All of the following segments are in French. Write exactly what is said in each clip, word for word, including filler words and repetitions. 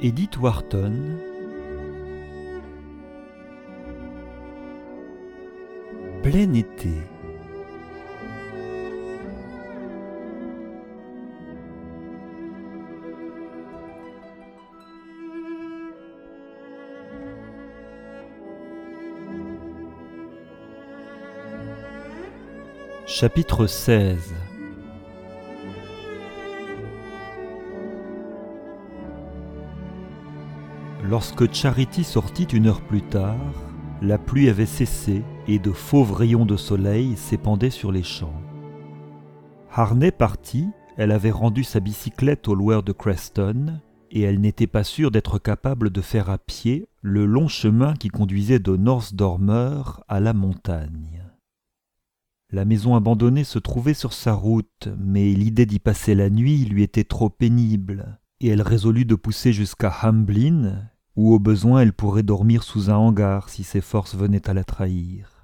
Edith Wharton, Plein été. Chapitre seize. Lorsque Charity sortit une heure plus tard, la pluie avait cessé et de fauves rayons de soleil s'épandaient sur les champs. Harney partie, elle avait rendu sa bicyclette au loueur de Creston et elle n'était pas sûre d'être capable de faire à pied le long chemin qui conduisait de North Dormer à la montagne. La maison abandonnée se trouvait sur sa route, mais l'idée d'y passer la nuit lui était trop pénible, et elle résolut de pousser jusqu'à Hamblin, où au besoin elle pourrait dormir sous un hangar si ses forces venaient à la trahir.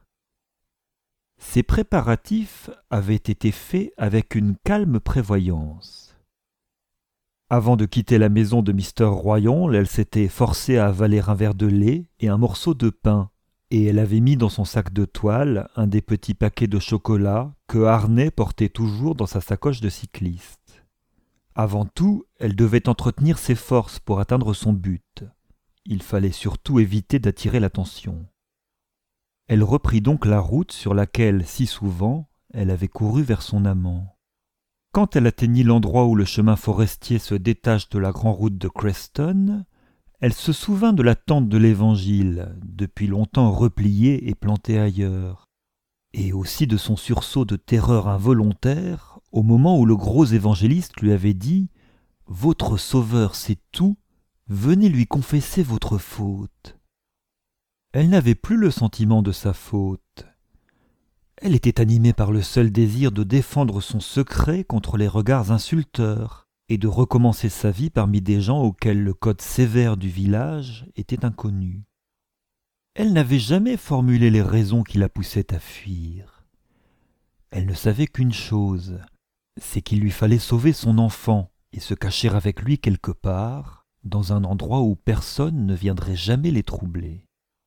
Ces préparatifs avaient été faits avec une calme prévoyance. Avant de quitter la maison de mister Royal, elle s'était forcée à avaler un verre de lait et un morceau de pain, et elle avait mis dans son sac de toile un des petits paquets de chocolat que Harney portait toujours dans sa sacoche de cycliste. Avant tout, elle devait entretenir ses forces pour atteindre son but. Il fallait surtout éviter d'attirer l'attention. Elle reprit donc la route sur laquelle, si souvent, elle avait couru vers son amant. Quand elle atteignit l'endroit où le chemin forestier se détache de la grande route de Creston, elle se souvint de la tente de l'Évangile, depuis longtemps repliée et plantée ailleurs, et aussi de son sursaut de terreur involontaire au moment où le gros évangéliste lui avait dit « Votre Sauveur sait tout, venez lui confesser votre faute. » Elle n'avait plus le sentiment de sa faute. Elle était animée par le seul désir de défendre son secret contre les regards insulteurs et de recommencer sa vie parmi des gens auxquels le code sévère du village était inconnu. Elle n'avait jamais formulé les raisons qui la poussaient à fuir. Elle ne savait qu'une chose, c'est qu'il lui fallait sauver son enfant et se cacher avec lui quelque part, dans un endroit où personne ne viendrait jamais les troubler.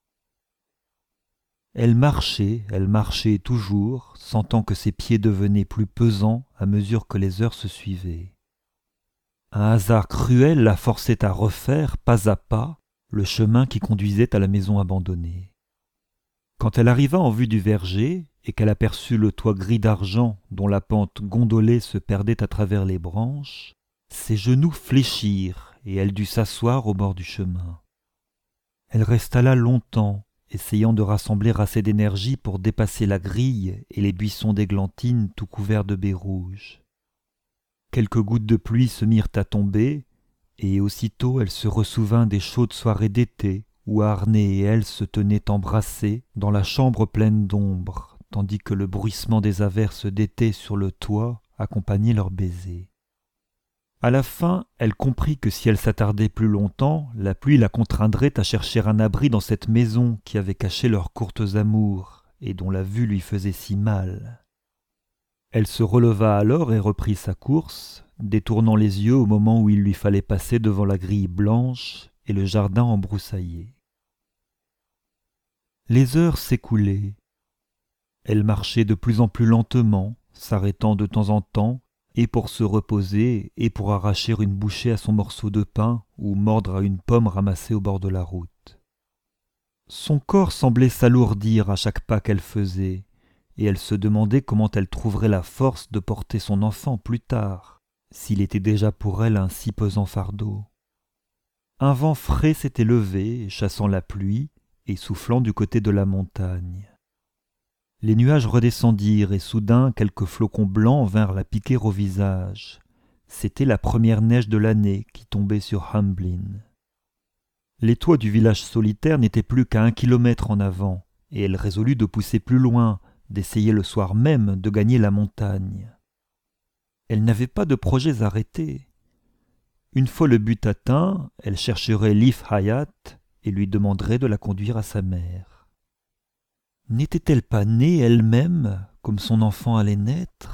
Elle marchait, elle marchait toujours, sentant que ses pieds devenaient plus pesants à mesure que les heures se suivaient. Un hasard cruel la forçait à refaire, pas à pas, le chemin qui conduisait à la maison abandonnée. Quand elle arriva en vue du verger et qu'elle aperçut le toit gris d'argent dont la pente gondolée se perdait à travers les branches, ses genoux fléchirent et elle dut s'asseoir au bord du chemin. Elle resta là longtemps, essayant de rassembler assez d'énergie pour dépasser la grille et les buissons d'églantines tout couverts de baies rouges. Quelques gouttes de pluie se mirent à tomber, et aussitôt elle se ressouvint des chaudes soirées d'été où Harney et elle se tenaient embrassés dans la chambre pleine d'ombre, tandis que le bruissement des averses d'été sur le toit accompagnait leurs baisers. À la fin, elle comprit que si elle s'attardait plus longtemps, la pluie la contraindrait à chercher un abri dans cette maison qui avait caché leurs courtes amours et dont la vue lui faisait si mal. Elle se releva alors et reprit sa course, détournant les yeux au moment où il lui fallait passer devant la grille blanche et le jardin embroussaillé. Les heures s'écoulaient. Elle marchait de plus en plus lentement, s'arrêtant de temps en temps, et pour se reposer, et pour arracher une bouchée à son morceau de pain ou mordre à une pomme ramassée au bord de la route. Son corps semblait s'alourdir à chaque pas qu'elle faisait, et elle se demandait comment elle trouverait la force de porter son enfant plus tard, s'il était déjà pour elle un si pesant fardeau. Un vent frais s'était levé, chassant la pluie et soufflant du côté de la montagne. Les nuages redescendirent et soudain quelques flocons blancs vinrent la piquer au visage. C'était la première neige de l'année qui tombait sur Hamblin. Les toits du village solitaire n'étaient plus qu'à un kilomètre en avant, et elle résolut de pousser plus loin, d'essayer le soir même de gagner la montagne. Elle n'avait pas de projets arrêtés. Une fois le but atteint, elle chercherait Leaf Hayat et lui demanderait de la conduire à sa mère. N'était-elle pas née elle-même comme son enfant allait naître ?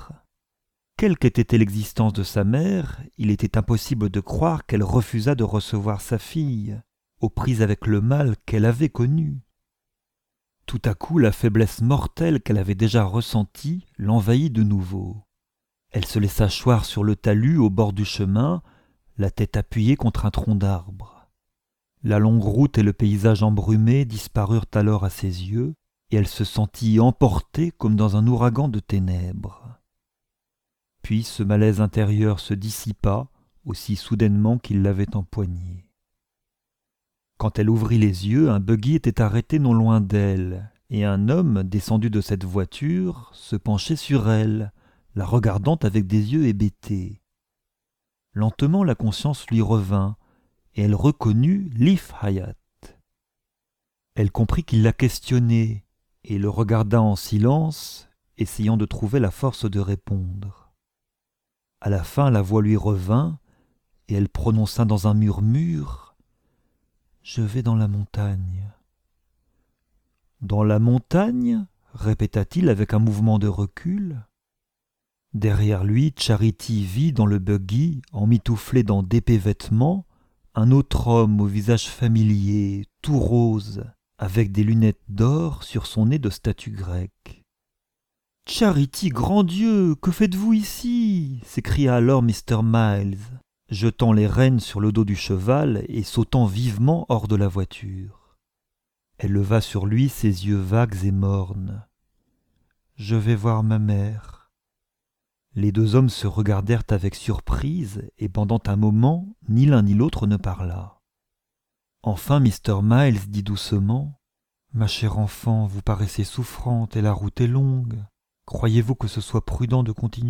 Quelle qu'était l'existence de sa mère, il était impossible de croire qu'elle refusât de recevoir sa fille, aux prises avec le mal qu'elle avait connu. Tout à coup, la faiblesse mortelle qu'elle avait déjà ressentie l'envahit de nouveau. Elle se laissa choir sur le talus au bord du chemin, la tête appuyée contre un tronc d'arbre. La longue route et le paysage embrumé disparurent alors à ses yeux, et elle se sentit emportée comme dans un ouragan de ténèbres. Puis ce malaise intérieur se dissipa aussi soudainement qu'il l'avait empoigné. Quand elle ouvrit les yeux, un buggy était arrêté non loin d'elle, et un homme, descendu de cette voiture, se penchait sur elle, la regardant avec des yeux hébétés. Lentement la conscience lui revint, et elle reconnut Leaf Hayat. Elle comprit qu'il la questionnait, et le regarda en silence, essayant de trouver la force de répondre. À la fin, la voix lui revint, et elle prononça dans un murmure « Je vais dans la montagne. » « Dans la montagne ?» répéta-t-il avec un mouvement de recul. Derrière lui, Charity vit dans le buggy, emmitouflé dans d'épais vêtements, un autre homme au visage familier, tout rose, avec des lunettes d'or sur son nez de statue grecque. « Charity, grand Dieu, que faites-vous ici ?» s'écria alors mister Miles, jetant les rênes sur le dos du cheval et sautant vivement hors de la voiture. Elle leva sur lui ses yeux vagues et mornes. « Je vais voir ma mère. » Les deux hommes se regardèrent avec surprise et pendant un moment, ni l'un ni l'autre ne parla. Enfin mister Miles dit doucement « Ma chère enfant, vous paraissez souffrante et la route est longue. Croyez-vous que ce soit prudent de continuer ?»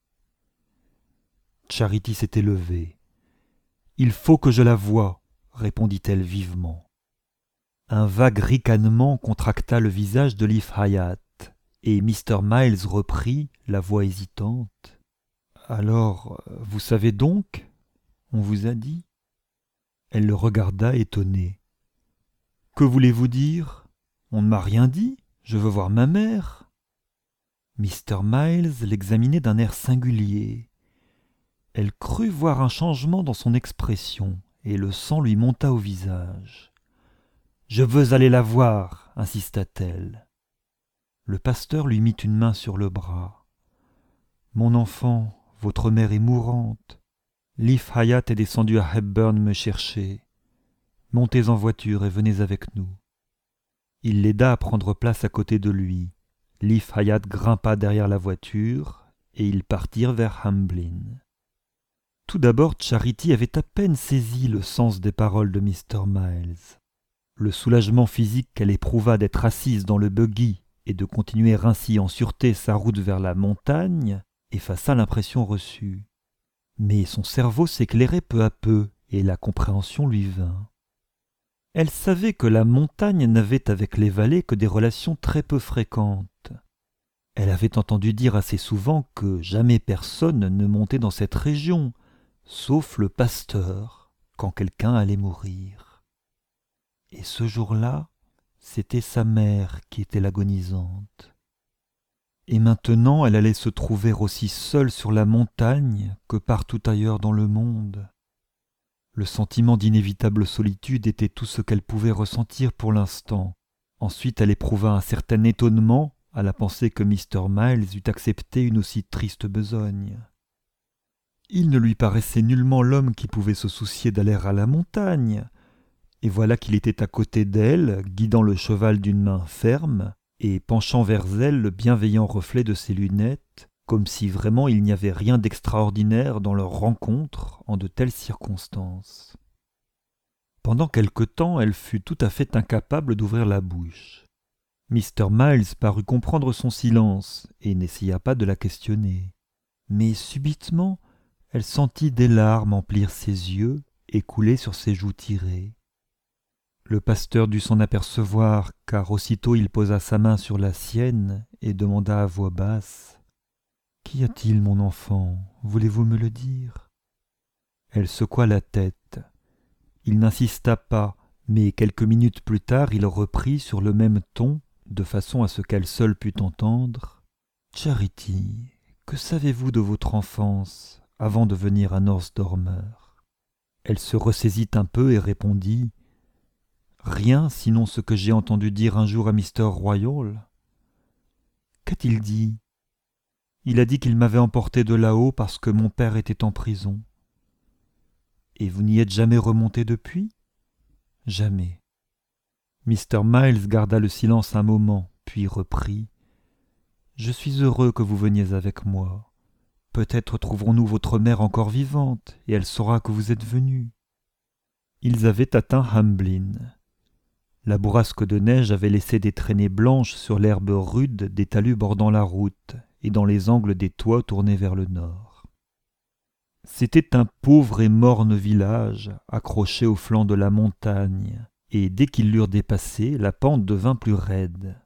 Charity s'était levée. « Il faut que je la voie, » répondit-elle vivement. Un vague ricanement contracta le visage de Leaf Hayat, et mister Miles reprit, la voix hésitante. « Alors, vous savez donc ? On vous a dit ?» Elle le regarda étonnée. « Que voulez-vous dire ? On ne m'a rien dit, je veux voir ma mère. » mister Miles l'examinait d'un air singulier. Elle crut voir un changement dans son expression, et le sang lui monta au visage. « Je veux aller la voir, » insista-t-elle. Le pasteur lui mit une main sur le bras. « Mon enfant, votre mère est mourante. Leaf Hayat est descendue à Hepburn me chercher. Montez en voiture et venez avec nous. » Il l'aida à prendre place à côté de lui. Leaf Hayat grimpa derrière la voiture et ils partirent vers Hamblin. Tout d'abord, Charity avait à peine saisi le sens des paroles de mister Miles. Le soulagement physique qu'elle éprouva d'être assise dans le buggy et de continuer ainsi en sûreté sa route vers la montagne effaça l'impression reçue. Mais son cerveau s'éclairait peu à peu et la compréhension lui vint. Elle savait que la montagne n'avait avec les vallées que des relations très peu fréquentes. Elle avait entendu dire assez souvent que jamais personne ne montait dans cette région, sauf le pasteur, quand quelqu'un allait mourir. Et ce jour-là, c'était sa mère qui était l'agonisante. Et maintenant, elle allait se trouver aussi seule sur la montagne que partout ailleurs dans le monde. Le sentiment d'inévitable solitude était tout ce qu'elle pouvait ressentir pour l'instant. Ensuite, elle éprouva un certain étonnement à la pensée que mister Miles eût accepté une aussi triste besogne. Il ne lui paraissait nullement l'homme qui pouvait se soucier d'aller à la montagne. Et voilà qu'il était à côté d'elle, guidant le cheval d'une main ferme, et penchant vers elle le bienveillant reflet de ses lunettes, comme si vraiment il n'y avait rien d'extraordinaire dans leur rencontre en de telles circonstances. Pendant quelque temps, elle fut tout à fait incapable d'ouvrir la bouche. mister Miles parut comprendre son silence et n'essaya pas de la questionner. Mais subitement, elle sentit des larmes emplir ses yeux et couler sur ses joues tirées. Le pasteur dut s'en apercevoir, car aussitôt il posa sa main sur la sienne et demanda à voix basse « Qu'y a-t-il, mon enfant ? Voulez-vous me le dire ?» Elle secoua la tête. Il n'insista pas, mais quelques minutes plus tard il reprit sur le même ton, de façon à ce qu'elle seule pût entendre « Charity, que savez-vous de votre enfance avant de venir à North Dormer ?» Elle se ressaisit un peu et répondit « Rien, sinon ce que j'ai entendu dire un jour à mister Royal. »« Qu'a-t-il dit ?»« Il a dit qu'il m'avait emporté de là-haut parce que mon père était en prison. »« Et vous n'y êtes jamais remonté depuis ?»« Jamais. » mister Miles garda le silence un moment, puis reprit « Je suis heureux que vous veniez avec moi. Peut-être trouverons-nous votre mère encore vivante, et elle saura que vous êtes venu. » Ils avaient atteint Hamblin. La bourrasque de neige avait laissé des traînées blanches sur l'herbe rude des talus bordant la route et dans les angles des toits tournés vers le nord. C'était un pauvre et morne village accroché au flanc de la montagne, et dès qu'ils l'eurent dépassé, la pente devint plus raide.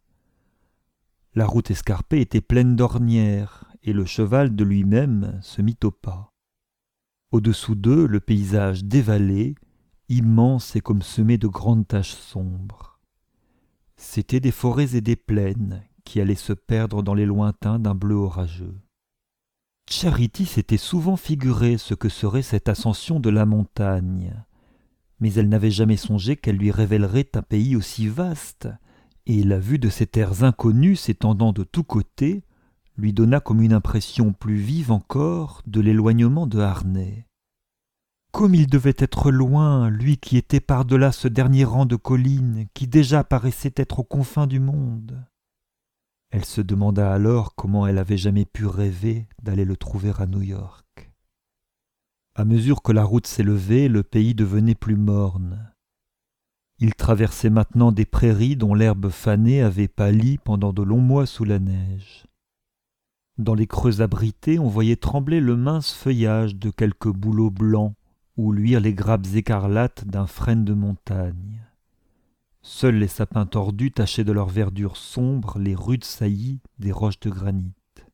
La route escarpée était pleine d'ornières, et le cheval de lui-même se mit au pas. Au-dessous d'eux, le paysage dévalé, immense et comme semé de grandes taches sombres. C'étaient des forêts et des plaines qui allaient se perdre dans les lointains d'un bleu orageux. Charity s'était souvent figuré ce que serait cette ascension de la montagne, mais elle n'avait jamais songé qu'elle lui révélerait un pays aussi vaste, et la vue de ces terres inconnues s'étendant de tous côtés lui donna comme une impression plus vive encore de l'éloignement de Harney. Comme il devait être loin, lui qui était par-delà ce dernier rang de collines qui déjà paraissait être aux confins du monde. Elle se demanda alors comment elle avait jamais pu rêver d'aller le trouver à New York. À mesure que la route s'élevait, le pays devenait plus morne. Il traversait maintenant des prairies dont l'herbe fanée avait pâli pendant de longs mois sous la neige. Dans les creux abrités, on voyait trembler le mince feuillage de quelques bouleaux blancs ou luire les grappes écarlates d'un frêne de montagne. Seuls les sapins tordus tachaient de leur verdure sombre les rudes saillies des roches de granit.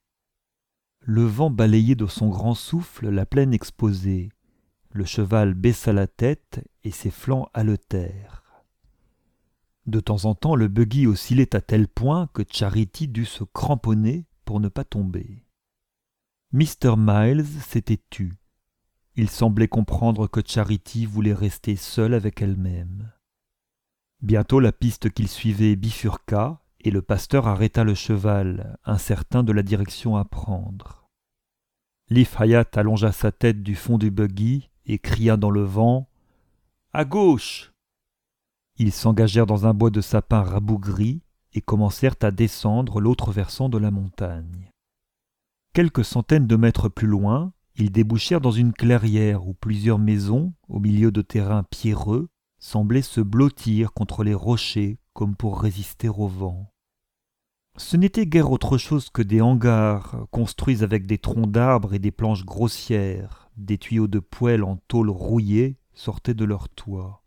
Le vent balayait de son grand souffle la plaine exposée. Le cheval baissa la tête et ses flancs haletèrent. De temps en temps, le buggy oscillait à tel point que Charity dut se cramponner pour ne pas tomber. mister Miles s'était tu. Il semblait comprendre que Charity voulait rester seule avec elle-même. Bientôt la piste qu'il suivait bifurqua et le pasteur arrêta le cheval, incertain de la direction à prendre. Leaf Hayat allongea sa tête du fond du buggy et cria dans le vent « À gauche !» Ils s'engagèrent dans un bois de sapins rabougris et commencèrent à descendre l'autre versant de la montagne. Quelques centaines de mètres plus loin, ils débouchèrent dans une clairière où plusieurs maisons, au milieu de terrains pierreux, semblaient se blottir contre les rochers comme pour résister au vent. Ce n'était guère autre chose que des hangars construits avec des troncs d'arbres et des planches grossières, des tuyaux de poêle en tôle rouillée sortaient de leurs toits.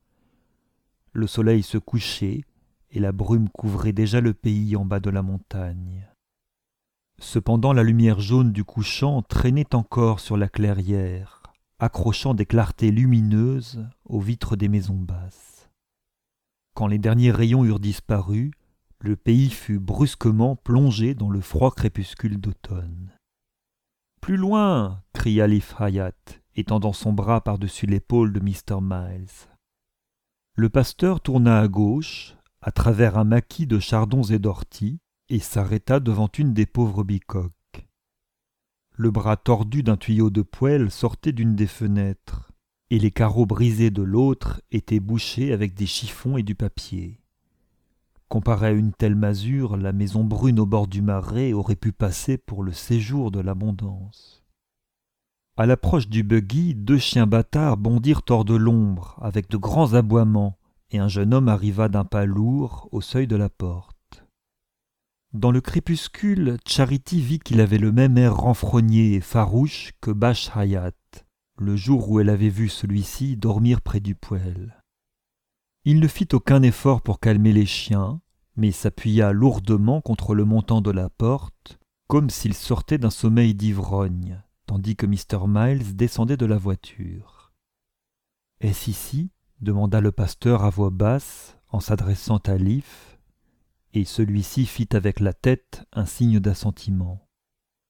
Le soleil se couchait et la brume couvrait déjà le pays en bas de la montagne. Cependant, la lumière jaune du couchant traînait encore sur la clairière, accrochant des clartés lumineuses aux vitres des maisons basses. Quand les derniers rayons eurent disparu, le pays fut brusquement plongé dans le froid crépuscule d'automne. « Plus loin !» cria Leaf Hayat, étendant son bras par-dessus l'épaule de mister Miles. Le pasteur tourna à gauche, à travers un maquis de chardons et d'orties, et s'arrêta devant une des pauvres bicoques. Le bras tordu d'un tuyau de poêle sortait d'une des fenêtres, et les carreaux brisés de l'autre étaient bouchés avec des chiffons et du papier. Comparée à une telle masure, la maison brune au bord du marais aurait pu passer pour le séjour de l'abondance. À l'approche du buggy, deux chiens bâtards bondirent hors de l'ombre, avec de grands aboiements, et un jeune homme arriva d'un pas lourd au seuil de la porte. Dans le crépuscule, Charity vit qu'il avait le même air renfrogné et farouche que Bash Hayat, le jour où elle avait vu celui-ci dormir près du poêle. Il ne fit aucun effort pour calmer les chiens, mais s'appuya lourdement contre le montant de la porte, comme s'il sortait d'un sommeil d'ivrogne, tandis que mister Miles descendait de la voiture. « Est-ce ici ?» demanda le pasteur à voix basse, en s'adressant à Leaf, et celui-ci fit avec la tête un signe d'assentiment.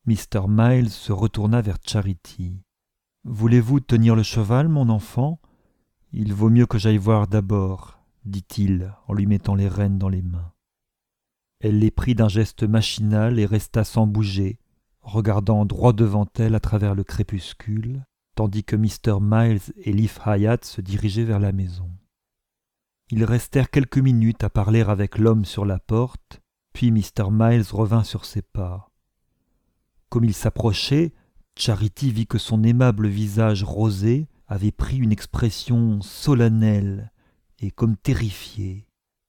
mister Miles se retourna vers Charity. « Voulez-vous tenir le cheval, mon enfant ? Il vaut mieux que j'aille voir d'abord, dit-il en lui mettant les rênes dans les mains. Elle les prit d'un geste machinal et resta sans bouger, regardant droit devant elle à travers le crépuscule, tandis que mister Miles et Leaf Hyatt se dirigeaient vers la maison. Ils restèrent quelques minutes à parler avec l'homme sur la porte, puis mister Miles revint sur ses pas. Comme il s'approchait, Charity vit que son aimable visage rosé avait pris une expression solennelle et comme terrifiée.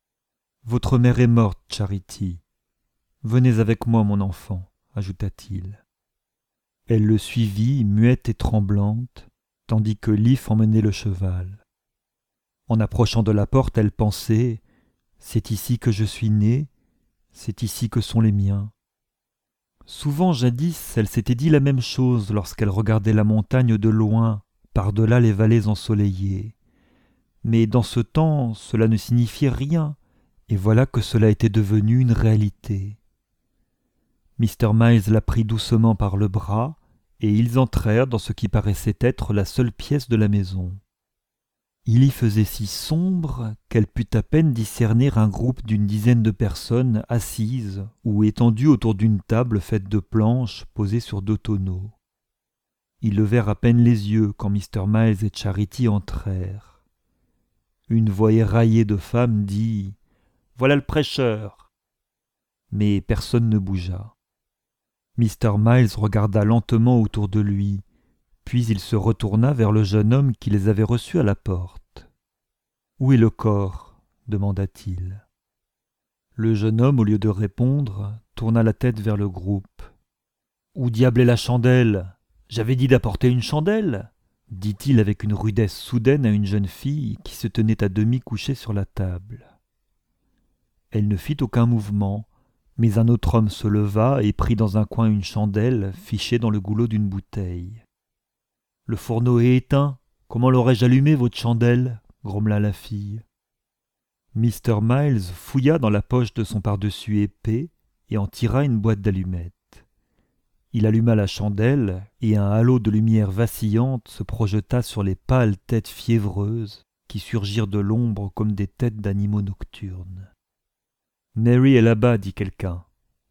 « Votre mère est morte, Charity. Venez avec moi, mon enfant, ajouta-t-il. Elle le suivit, muette et tremblante, tandis que Leaf emmenait le cheval. En approchant de la porte, elle pensait « C'est ici que je suis née, c'est ici que sont les miens. » Souvent, jadis, elle s'était dit la même chose lorsqu'elle regardait la montagne de loin, par-delà les vallées ensoleillées. Mais dans ce temps, cela ne signifiait rien, et voilà que cela était devenu une réalité. mister Miles la prit doucement par le bras, et ils entrèrent dans ce qui paraissait être la seule pièce de la maison. Il y faisait si sombre qu'elle put à peine discerner un groupe d'une dizaine de personnes assises ou étendues autour d'une table faite de planches posées sur deux tonneaux. Ils levèrent à peine les yeux quand mister Miles et Charity entrèrent. Une voix éraillée de femme dit « Voilà le prêcheur !» Mais personne ne bougea. mister Miles regarda lentement autour de lui, puis il se retourna vers le jeune homme qui les avait reçus à la porte. « Où est le corps ?» demanda-t-il. Le jeune homme, au lieu de répondre, tourna la tête vers le groupe. « Où diable est la chandelle ? J'avais dit d'apporter une chandelle !» dit-il avec une rudesse soudaine à une jeune fille qui se tenait à demi couchée sur la table. Elle ne fit aucun mouvement, mais un autre homme se leva et prit dans un coin une chandelle fichée dans le goulot d'une bouteille. « Le fourneau est éteint. Comment l'aurais-je allumé, votre chandelle ?» grommela la fille. mister Miles fouilla dans la poche de son pardessus épais et en tira une boîte d'allumettes. Il alluma la chandelle et un halo de lumière vacillante se projeta sur les pâles têtes fiévreuses qui surgirent de l'ombre comme des têtes d'animaux nocturnes. « Mary est là-bas, dit quelqu'un.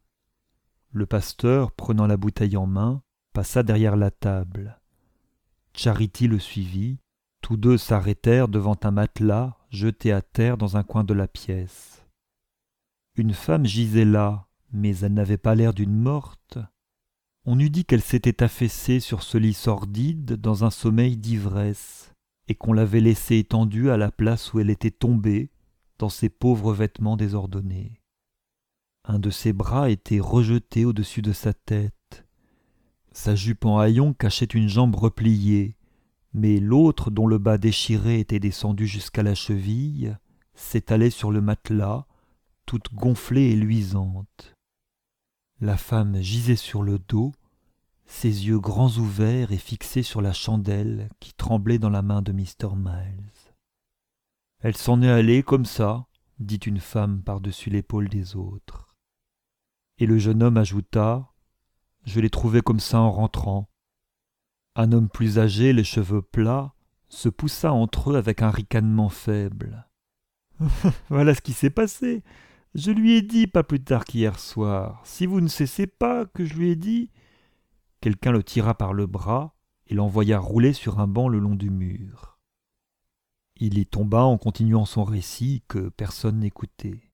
Le pasteur, prenant la bouteille en main, passa derrière la table. Charity le suivit. Tous deux s'arrêtèrent devant un matelas jeté à terre dans un coin de la pièce. Une femme gisait là, mais elle n'avait pas l'air d'une morte. On eût dit qu'elle s'était affaissée sur ce lit sordide dans un sommeil d'ivresse, et qu'on l'avait laissée étendue à la place où elle était tombée, dans ses pauvres vêtements désordonnés. Un de ses bras était rejeté au-dessus de sa tête. Sa jupe en haillons cachait une jambe repliée, mais l'autre, dont le bas déchiré était descendu jusqu'à la cheville, s'étalait sur le matelas, toute gonflée et luisante. La femme gisait sur le dos, ses yeux grands ouverts et fixés sur la chandelle qui tremblait dans la main de mister Miles. « Elle s'en est allée comme ça, » dit une femme par-dessus l'épaule des autres. Et le jeune homme ajouta « Je l'ai trouvée comme ça en rentrant. » Un homme plus âgé, les cheveux plats, se poussa entre eux avec un ricanement faible. « Voilà ce qui s'est passé. Je lui ai dit pas plus tard qu'hier soir. Si vous ne cessez pas que je lui ai dit... » Quelqu'un le tira par le bras et l'envoya rouler sur un banc le long du mur. Il y tomba en continuant son récit que personne n'écoutait.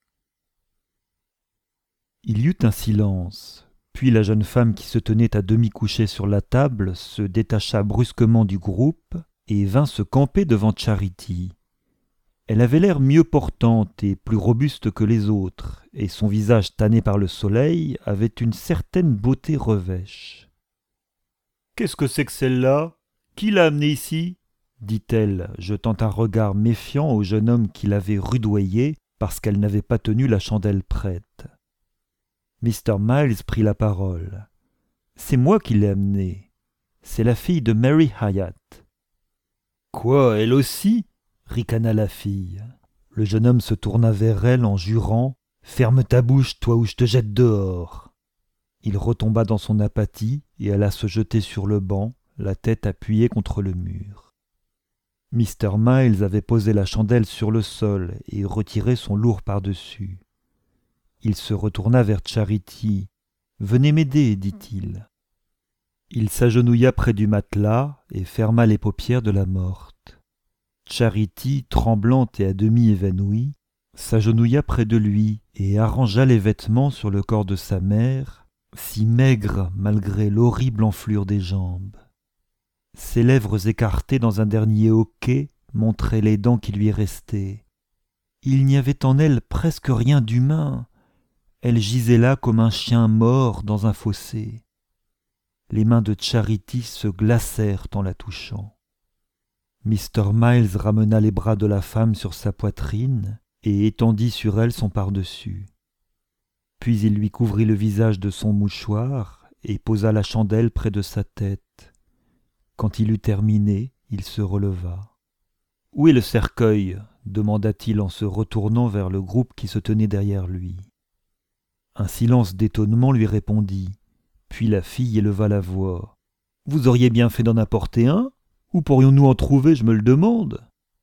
Il y eut un silence, puis la jeune femme qui se tenait à demi couchée sur la table se détacha brusquement du groupe et vint se camper devant Charity. Elle avait l'air mieux portante et plus robuste que les autres, et son visage tanné par le soleil avait une certaine beauté revêche. « Qu'est-ce que c'est que celle-là ? Qui l'a amenée ici ?» dit-elle, jetant un regard méfiant au jeune homme qui l'avait rudoyée parce qu'elle n'avait pas tenu la chandelle prête. mister Miles prit la parole. « C'est moi qui l'ai amenée. C'est la fille de Mary Hyatt. »« Quoi, elle aussi ?» ricana la fille. Le jeune homme se tourna vers elle en jurant « Ferme ta bouche, toi, ou je te jette dehors !» Il retomba dans son apathie et alla se jeter sur le banc, la tête appuyée contre le mur. mister Miles avait posé la chandelle sur le sol et retiré son lourd par-dessus. Il se retourna vers Charity. « Venez m'aider, dit-il. » Il s'agenouilla près du matelas et ferma les paupières de la morte. Charity, tremblante et à demi évanouie, s'agenouilla près de lui et arrangea les vêtements sur le corps de sa mère, si maigre malgré l'horrible enflure des jambes. Ses lèvres écartées dans un dernier hoquet montraient les dents qui lui restaient. Il n'y avait en elle presque rien d'humain. Elle gisait là comme un chien mort dans un fossé. Les mains de Charity se glacèrent en la touchant. mister Miles ramena les bras de la femme sur sa poitrine et étendit sur elle son par-dessus. Puis il lui couvrit le visage de son mouchoir et posa la chandelle près de sa tête. Quand il eut terminé, il se releva. « Où est le cercueil ?» demanda-t-il en se retournant vers le groupe qui se tenait derrière lui. Un silence d'étonnement lui répondit, puis la fille éleva la voix. « Vous auriez bien fait d'en apporter un ? Où pourrions-nous en trouver, je me le demande ?»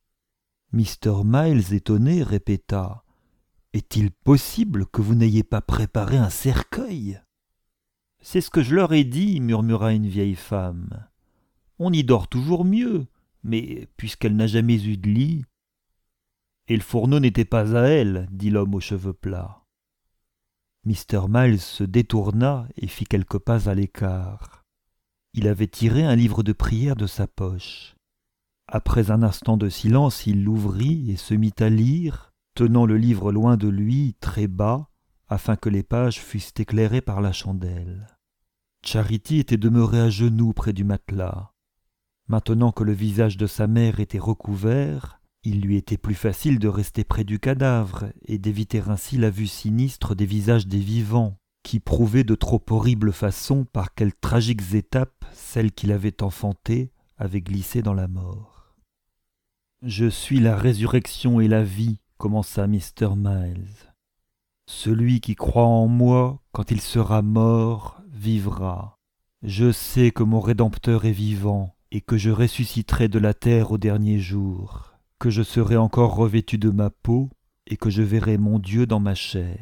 mister Miles, étonné, répéta. « Est-il possible que vous n'ayez pas préparé un cercueil ?»« C'est ce que je leur ai dit, » murmura une vieille femme. « On y dort toujours mieux, mais puisqu'elle n'a jamais eu de lit... » « Et le fourneau n'était pas à elle, » dit l'homme aux cheveux plats. mister Miles se détourna et fit quelques pas à l'écart. Il avait tiré un livre de prière de sa poche. Après un instant de silence, il l'ouvrit et se mit à lire, tenant le livre loin de lui, très bas, afin que les pages fussent éclairées par la chandelle. Charity était demeurée à genoux près du matelas. Maintenant que le visage de sa mère était recouvert, il lui était plus facile de rester près du cadavre et d'éviter ainsi la vue sinistre des visages des vivants, qui prouvaient de trop horribles façons par quelles tragiques étapes celle qu'il avait enfantée avait glissé dans la mort. « Je suis la résurrection et la vie, » commença mister Miles. « Celui qui croit en moi, quand il sera mort, vivra. Je sais que mon Rédempteur est vivant et que je ressusciterai de la terre au dernier jour. Que je serai encore revêtu de ma peau et que je verrai mon Dieu dans ma chair. »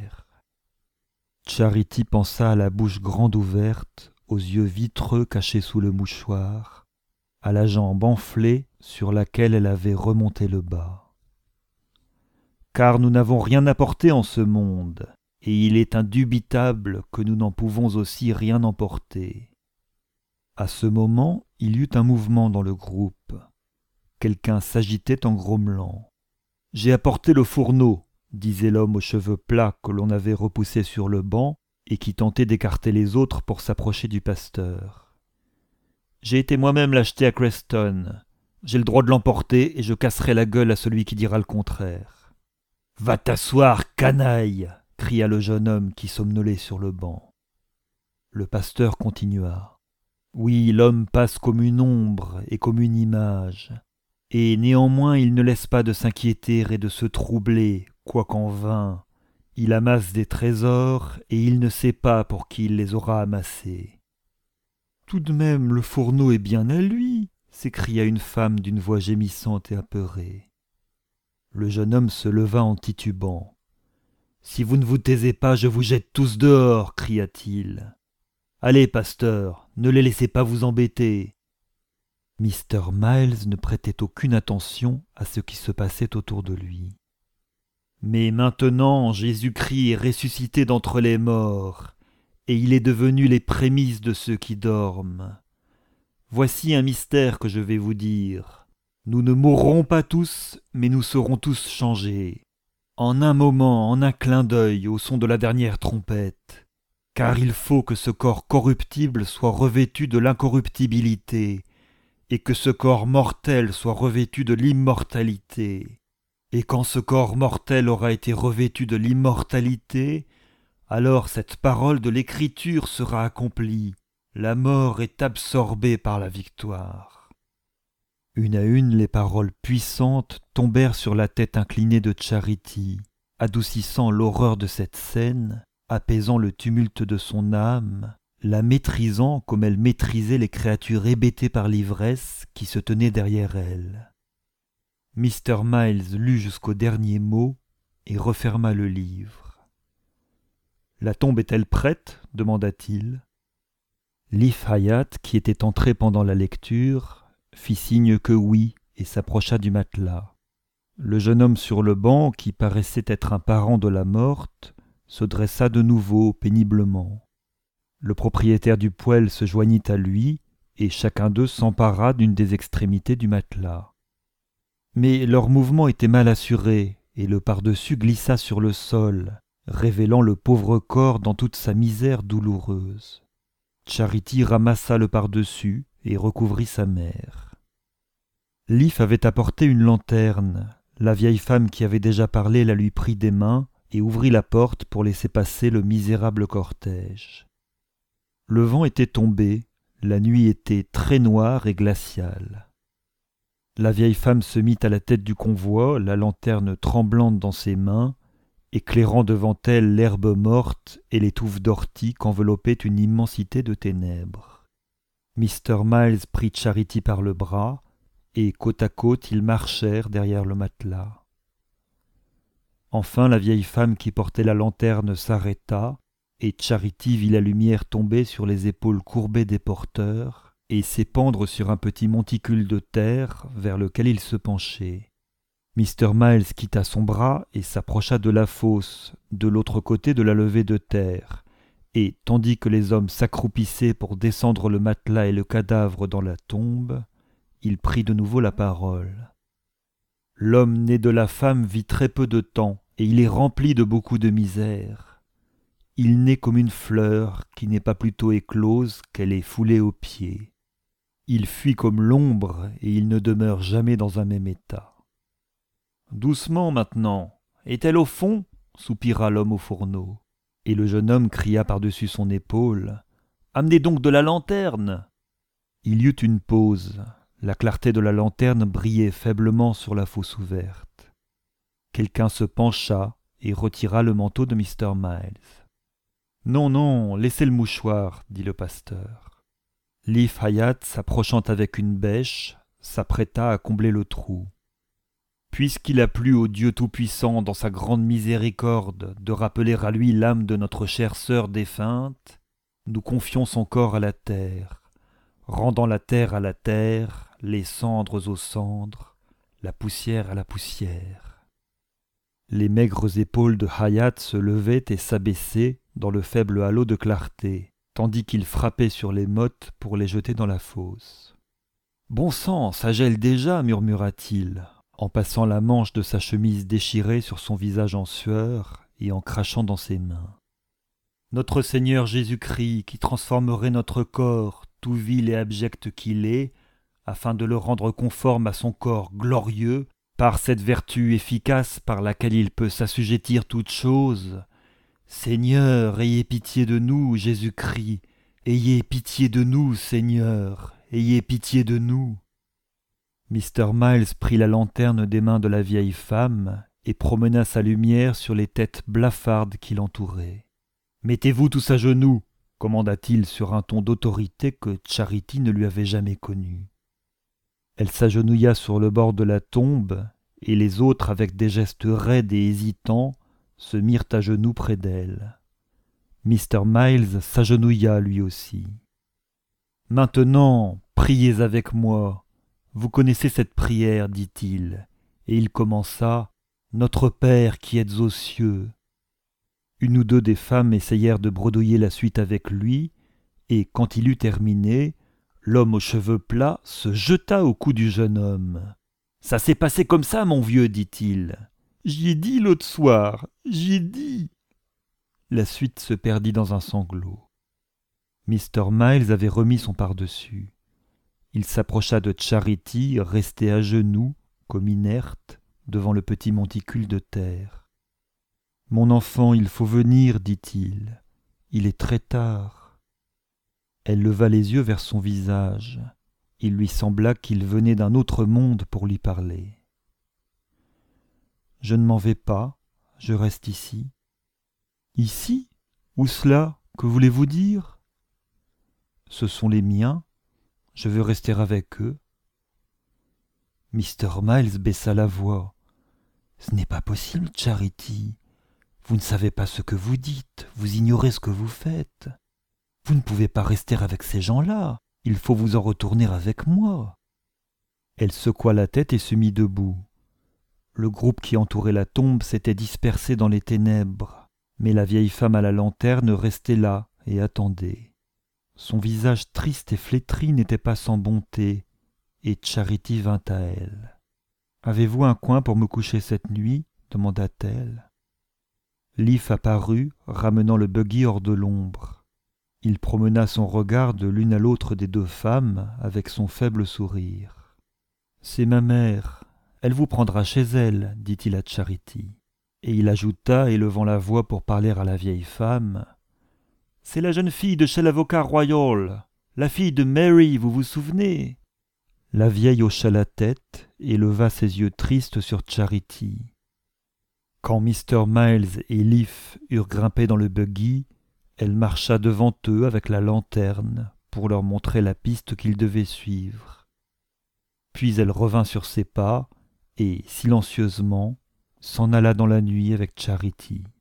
Charity pensa à la bouche grande ouverte, aux yeux vitreux cachés sous le mouchoir, à la jambe enflée sur laquelle elle avait remonté le bas. « Car nous n'avons rien apporté en ce monde, et il est indubitable que nous n'en pouvons aussi rien emporter. » À ce moment, il y eut un mouvement dans le groupe. Quelqu'un s'agitait en grommelant. « J'ai apporté le fourneau », disait l'homme aux cheveux plats que l'on avait repoussé sur le banc et qui tentait d'écarter les autres pour s'approcher du pasteur. « J'ai été moi-même l'acheter à Creston. J'ai le droit de l'emporter et je casserai la gueule à celui qui dira le contraire. »« Va t'asseoir, canaille !» cria le jeune homme qui somnolait sur le banc. Le pasteur continua. « Oui, l'homme passe comme une ombre et comme une image. » Et néanmoins il ne laisse pas de s'inquiéter et de se troubler, quoiqu'en vain. Il amasse des trésors, et il ne sait pas pour qui il les aura amassés. « Tout de même, le fourneau est bien à lui !» s'écria une femme d'une voix gémissante et apeurée. Le jeune homme se leva en titubant. « Si vous ne vous taisez pas, je vous jette tous dehors !» cria-t-il. « Allez, pasteur, ne les laissez pas vous embêter !» mister Miles ne prêtait aucune attention à ce qui se passait autour de lui. « Mais maintenant, Jésus-Christ est ressuscité d'entre les morts, et il est devenu les prémices de ceux qui dorment. Voici un mystère que je vais vous dire. Nous ne mourrons pas tous, mais nous serons tous changés. En un moment, en un clin d'œil, au son de la dernière trompette. Car il faut que ce corps corruptible soit revêtu de l'incorruptibilité, et que ce corps mortel soit revêtu de l'immortalité. Et quand ce corps mortel aura été revêtu de l'immortalité, alors cette parole de l'Écriture sera accomplie. La mort est absorbée par la victoire. » Une à une, les paroles puissantes tombèrent sur la tête inclinée de Charity, adoucissant l'horreur de cette scène apaisant le tumulte de son âme, la maîtrisant comme elle maîtrisait les créatures hébétées par l'ivresse qui se tenaient derrière elle. mister Miles lut jusqu'au dernier mot et referma le livre. « La tombe est-elle prête ?» demanda-t-il. Leaf Hayat, qui était entré pendant la lecture, fit signe que oui et s'approcha du matelas. Le jeune homme sur le banc, qui paraissait être un parent de la morte, se dressa de nouveau péniblement. Le propriétaire du poêle se joignit à lui et chacun d'eux s'empara d'une des extrémités du matelas. Mais leur mouvement était mal assuré et le par-dessus glissa sur le sol, révélant le pauvre corps dans toute sa misère douloureuse. Charity ramassa le par-dessus et recouvrit sa mère. Leaf avait apporté une lanterne. La vieille femme qui avait déjà parlé la lui prit des mains et ouvrit la porte pour laisser passer le misérable cortège. Le vent était tombé, la nuit était très noire et glaciale. La vieille femme se mit à la tête du convoi, la lanterne tremblante dans ses mains, éclairant devant elle l'herbe morte et les touffes d'orties qu'enveloppait une immensité de ténèbres. mister Miles prit Charity par le bras, et côte à côte ils marchèrent derrière le matelas. Enfin la vieille femme qui portait la lanterne s'arrêta, et Charity vit la lumière tomber sur les épaules courbées des porteurs et s'épandre sur un petit monticule de terre vers lequel ils se penchaient. mister Miles quitta son bras et s'approcha de la fosse, de l'autre côté de la levée de terre, et, tandis que les hommes s'accroupissaient pour descendre le matelas et le cadavre dans la tombe, il prit de nouveau la parole. « L'homme né de la femme vit très peu de temps, et il est rempli de beaucoup de misère. Il naît comme une fleur qui n'est pas plutôt éclose qu'elle est foulée aux pieds. Il fuit comme l'ombre, et il ne demeure jamais dans un même état. » « Doucement maintenant. Est-elle au fond ?» soupira l'homme au fourneau. Et le jeune homme cria par-dessus son épaule. « Amenez donc de la lanterne !» Il y eut une pause. La clarté de la lanterne brillait faiblement sur la fosse ouverte. Quelqu'un se pencha et retira le manteau de mister Miles. « Non, non, laissez le mouchoir, » dit le pasteur. Leaf Hayat, s'approchant avec une bêche, s'apprêta à combler le trou. Puisqu'il a plu au Dieu Tout-Puissant dans sa grande miséricorde de rappeler à lui l'âme de notre chère sœur défunte, nous confions son corps à la terre, rendant la terre à la terre, les cendres aux cendres, la poussière à la poussière. Les maigres épaules de Hayat se levaient et s'abaissaient dans le faible halo de clarté, tandis qu'il frappait sur les mottes pour les jeter dans la fosse. « Bon sang, ça gèle déjà » murmura-t-il, en passant la manche de sa chemise déchirée sur son visage en sueur et en crachant dans ses mains. « Notre Seigneur Jésus-Christ, qui transformerait notre corps, tout vil et abject qu'il est, afin de le rendre conforme à son corps glorieux, par cette vertu efficace par laquelle il peut s'assujettir toutes choses. Seigneur, ayez pitié de nous, Jésus-Christ, ayez pitié de nous, Seigneur, ayez pitié de nous. » mister Miles prit la lanterne des mains de la vieille femme et promena sa lumière sur les têtes blafardes qui l'entouraient. « Mettez-vous tous à genoux !» commanda-t-il sur un ton d'autorité que Charity ne lui avait jamais connu. Elle s'agenouilla sur le bord de la tombe, et les autres, avec des gestes raides et hésitants, se mirent à genoux près d'elle. mister Miles s'agenouilla lui aussi. « Maintenant, priez avec moi. Vous connaissez cette prière, dit-il, et il commença « Notre Père qui êtes aux cieux ». Une ou deux des femmes essayèrent de bredouiller la suite avec lui, et quand il eut terminé, l'homme aux cheveux plats se jeta au cou du jeune homme. « Ça s'est passé comme ça, mon vieux, dit-il. J'y ai dit l'autre soir, j'y ai dit. » La suite se perdit dans un sanglot. mister Miles avait remis son par-dessus. Il s'approcha de Charity, restée à genoux, comme inerte, devant le petit monticule de terre. « Mon enfant, il faut venir, dit-il. Il est très tard. » Elle leva les yeux vers son visage. Il lui sembla qu'il venait d'un autre monde pour lui parler. « Je ne m'en vais pas, je reste ici. »« Ici ? Où cela? Que voulez-vous dire? Ce sont les miens. Je veux rester avec eux. mister Miles baissa la voix. Ce n'est pas possible, Charity. Vous ne savez pas ce que vous dites, vous ignorez ce que vous faites. Vous ne pouvez pas rester avec ces gens-là, il faut vous en retourner avec moi. Elle secoua la tête et se mit debout. Le groupe qui entourait la tombe s'était dispersé dans les ténèbres, mais la vieille femme à la lanterne restait là et attendait. Son visage triste et flétri n'était pas sans bonté, et Charity vint à elle. « Avez-vous un coin pour me coucher cette nuit ?» demanda-t-elle. Leaf apparut, ramenant le buggy hors de l'ombre. Il promena son regard de l'une à l'autre des deux femmes avec son faible sourire. « C'est ma mère, elle vous prendra chez elle, dit-il à Charity. Et il ajouta, élevant la voix pour parler à la vieille femme, « C'est la jeune fille de chez l'avocat Royal, la fille de Mary, vous vous souvenez ?» La vieille hocha la tête et leva ses yeux tristes sur Charity. Quand mister Miles et Leaf eurent grimpé dans le buggy, elle marcha devant eux avec la lanterne pour leur montrer la piste qu'ils devaient suivre. Puis elle revint sur ses pas et, silencieusement, s'en alla dans la nuit avec Charity.